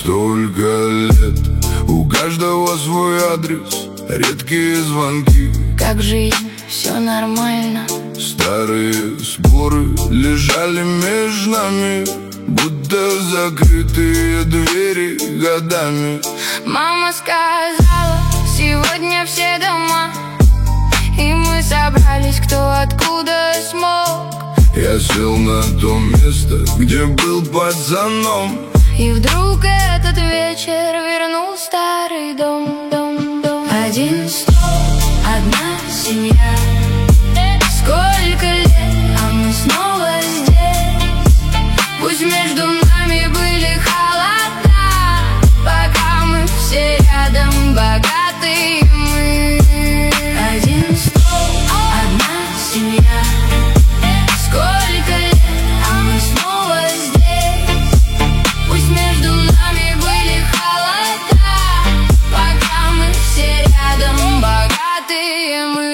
Столько лет, у каждого свой адрес, редкие звонки. Как жизнь, все нормально. Старые споры лежали между нами, будто закрытые двери годами. Мама сказала, сегодня все дома, и мы собрались, кто откуда смог. Я сел на то место, где был пацаном, и вдруг этот вечер вернул старый дом. Один стол, одна семья. Сколько лет, а мы снова здесь. Пусть между нами были холода, пока мы все рядом, богатые мы. Один стол, одна семья. Сколько лет, а мы снова здесь. Пусть между нами были холода, пока мы все рядом, богатые мы.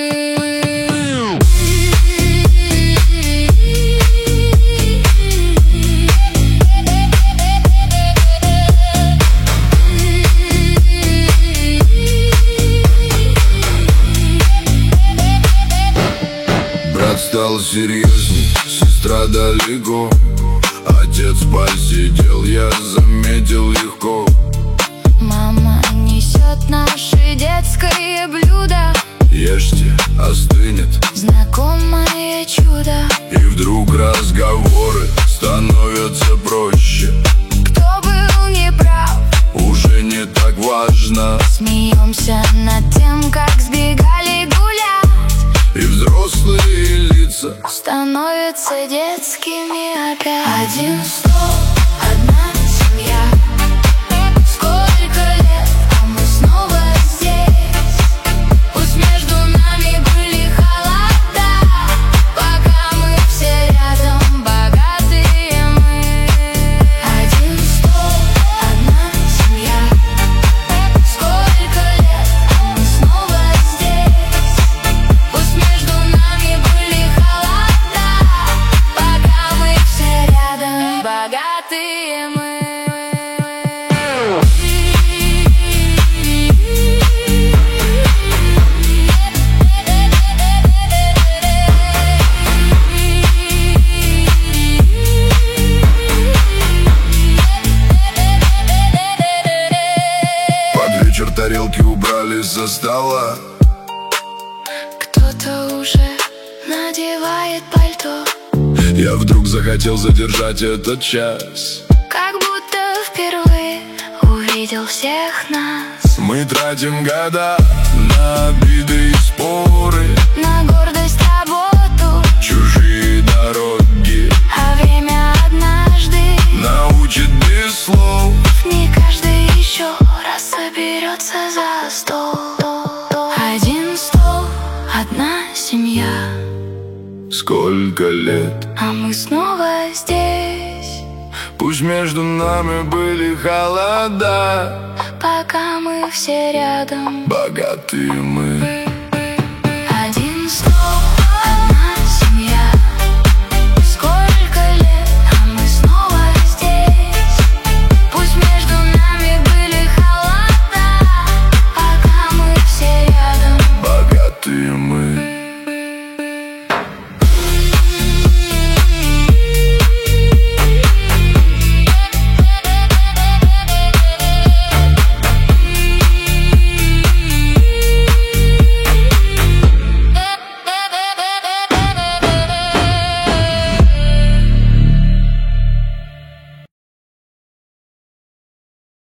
Брат стал серьезней, сестра далеко. Отец посидел, я заметил легко. Мама несет наше детское блюдо. Ешьте, остынет. Знакомое чудо. И вдруг разговоры становятся проще. Кто был неправ, уже не так важно. смеемся над тем, как сбегали гулять. И взрослые лица становятся детскими опять. Один стол, одна семья. Сколько лет, а мы снова здесь. Пусть между нами были холода, пока мы все рядом, богатые мы. Один стол, одна семья. Сколько лет, а мы снова здесь. Пусть между нами были холода, пока мы все рядом, богатые мы. под вечер тарелки убрали со стола. Кто-то уже надевает пальто, Я вдруг захотел задержать этот час. как будто впервые увидел всех нас. Мы тратим года на обиды и споры, На гордость, работу, чужие дороги а время однажды научит без слов. не каждый еще раз соберется за стол. Один стол, одна семья. Сколько лет, А мы снова здесь, пусть между нами были холода, пока мы все рядом. богатые мы.